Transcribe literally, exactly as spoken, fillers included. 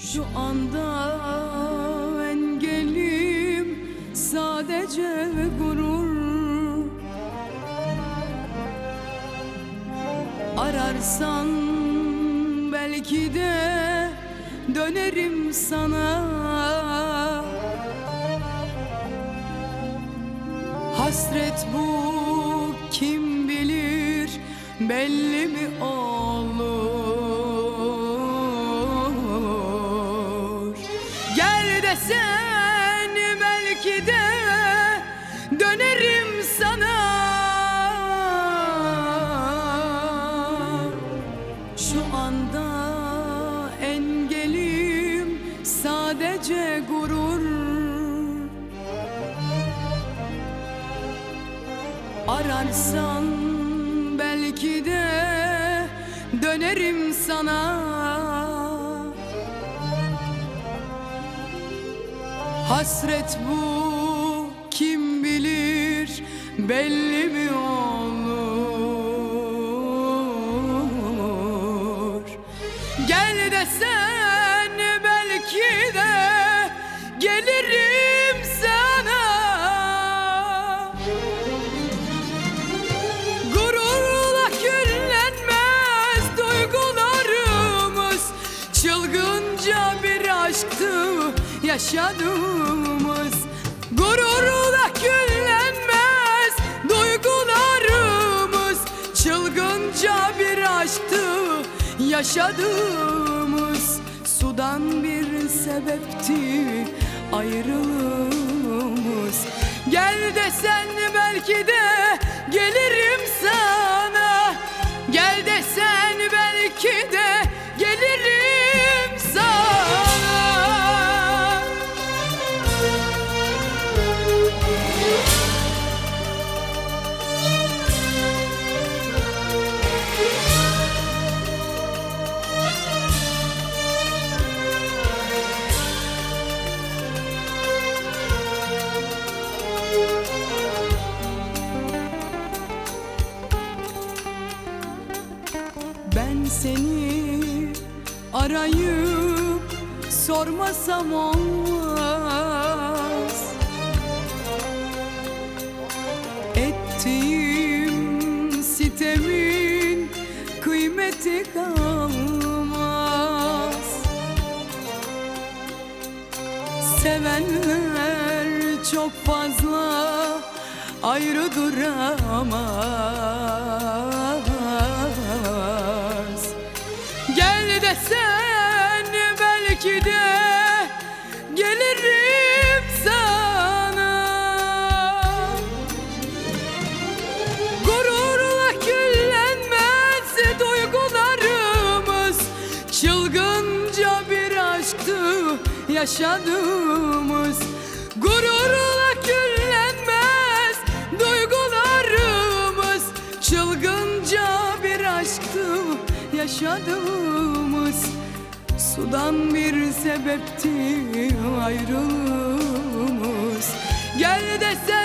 Şu anda engelim sadece gurur. Ararsan belki de dönerim sana. Hasret bu, kim bilir belli mi olur? Gel desen belki de dönerim sana. Şu anda engelim sadece gurur. Ararsan belki de dönerim sana. Hasret bu, kim bilir belli mi olur? Gel desen belki de gelirim sana. Gururla küllenmez duygularımız, çılgınca bir aşktı yaşadığımız. Gururla küllenmez duygularımız, çılgınca bir aşktı yaşadığımız. Sudan bir sebepti ayrılığımız. Gel desen belki de gelirim sana. Gel desen belki de gelirim sana. Ben seni arayıp sormasam olmaz. Ettiğim sitemin kıymeti kalmaz. Sevenler çok fazla ayrı duramaz. Gel desen belki de gelirim sana. Gururla küllenmez duygularımız, çılgınca bir aşktı yaşadığımız. Gururla küllenmez duygularımız, çılgınca bir aşktı yaşadığımız. Sudan bir sebepti ayrılığımız. Gel desen